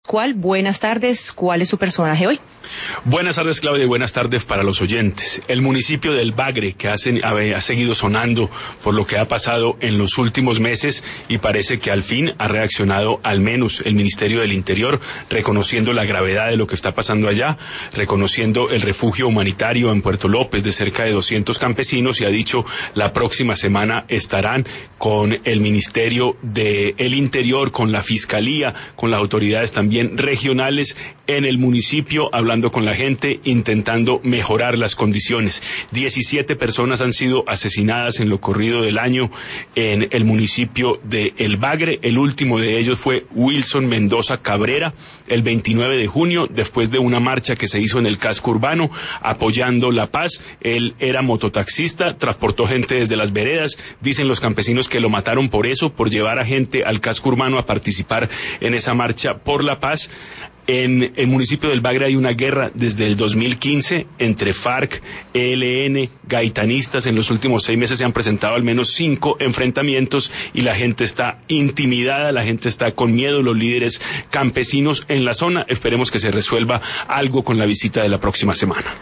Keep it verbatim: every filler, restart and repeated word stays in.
¿Cuál? Buenas tardes. ¿Cuál es su personaje hoy? Buenas tardes, Claudia, y buenas tardes para los oyentes. El municipio del Bagre, que ha, ha seguido sonando por lo que ha pasado en los últimos meses, y parece que al fin ha reaccionado al menos el Ministerio del Interior, reconociendo la gravedad de lo que está pasando allá, reconociendo el refugio humanitario en Puerto López de cerca de doscientos campesinos, y ha dicho la próxima semana estarán con el Ministerio del Interior, con la Fiscalía, con las autoridades también regionales en el municipio, hablando con la gente, intentando mejorar las condiciones. diecisiete personas han sido asesinadas en lo corrido del año en el municipio de El Bagre. El último de ellos fue Wilson Mendoza Cabrera, el veintinueve de junio, después de una marcha que se hizo en el casco urbano, apoyando la paz. Él era mototaxista, transportó gente desde las veredas. Dicen los campesinos que lo mataron por eso, por llevar a gente al casco urbano a participar en esa marcha por la paz. En el municipio del Bagre hay una guerra desde el dos mil quince entre FARC, E L N, gaitanistas. En los últimos seis meses se han presentado al menos cinco enfrentamientos y la gente está intimidada, la gente está con miedo, los líderes campesinos en la zona. Esperemos que se resuelva algo con la visita de la próxima semana.